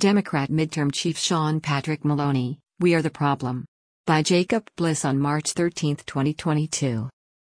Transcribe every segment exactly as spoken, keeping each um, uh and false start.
Democrat midterm chief Sean Patrick Maloney, We Are the Problem. By Jacob Bliss on March thirteenth, twenty twenty-two.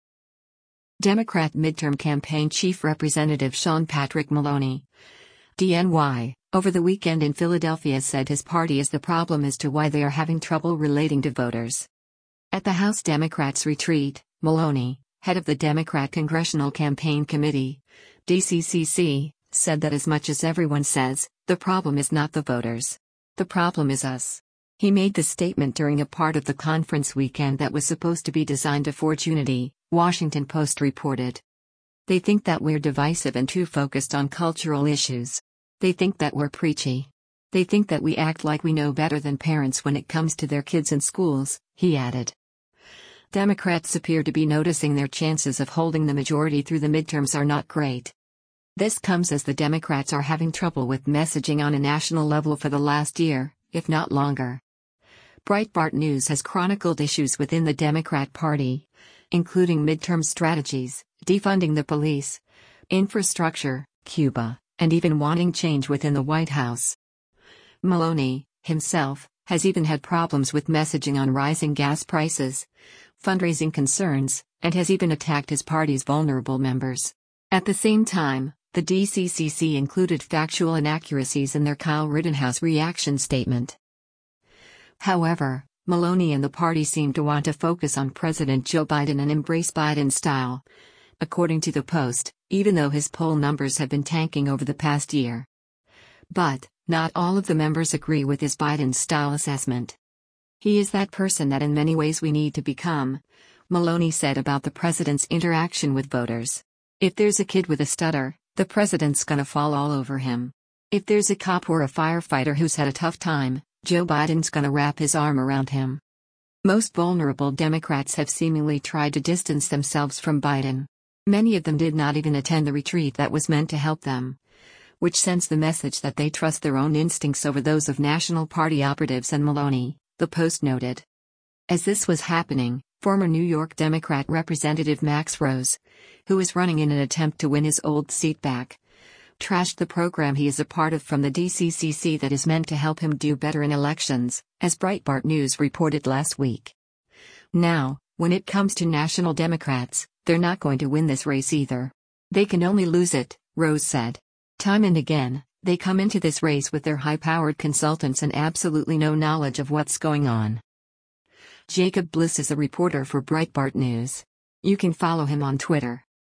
Democrat midterm campaign chief Representative Sean Patrick Maloney, D N Y, over the weekend in Philadelphia said his party is the problem as to why they are having trouble relating to voters. At the House Democrats' retreat, Maloney, head of the Democrat Congressional Campaign Committee, D C C C, said that as much as everyone says, the problem is not the voters. The problem is us. He made the statement during a part of the conference weekend that was supposed to be designed to forge unity, Washington Post reported. They think that we're divisive and too focused on cultural issues. They think that we're preachy. They think that we act like we know better than parents when it comes to their kids in schools, he added. Democrats appear to be noticing their chances of holding the majority through the midterms are not great. This comes as the Democrats are having trouble with messaging on a national level for the last year, if not longer. Breitbart News has chronicled issues within the Democrat Party, including midterm strategies, defunding the police, infrastructure, Cuba, and even wanting change within the White House. Maloney, himself, has even had problems with messaging on rising gas prices, fundraising concerns, and has even attacked his party's vulnerable members. At the same time, the D C C C included factual inaccuracies in their Kyle Rittenhouse reaction statement. However, Maloney and the party seem to want to focus on President Joe Biden and embrace Biden style, according to the Post, even though his poll numbers have been tanking over the past year. But, not all of the members agree with his Biden style assessment. He is that person that in many ways we need to become, Maloney said about the president's interaction with voters. If there's a kid with a stutter, the president's gonna fall all over him. If there's a cop or a firefighter who's had a tough time, Joe Biden's gonna wrap his arm around him. Most vulnerable Democrats have seemingly tried to distance themselves from Biden. Many of them did not even attend the retreat that was meant to help them, which sends the message that they trust their own instincts over those of National Party operatives and Maloney, the Post noted. As this was happening, former New York Democrat Representative Max Rose, who is running in an attempt to win his old seat back, trashed the program he is a part of from the D C C C that is meant to help him do better in elections, as Breitbart News reported last week. Now, when it comes to national Democrats, they're not going to win this race either. They can only lose it, Rose said. Time and again, they come into this race with their high-powered consultants and absolutely no knowledge of what's going on. Jacob Bliss is a reporter for Breitbart News. You can follow him on Twitter.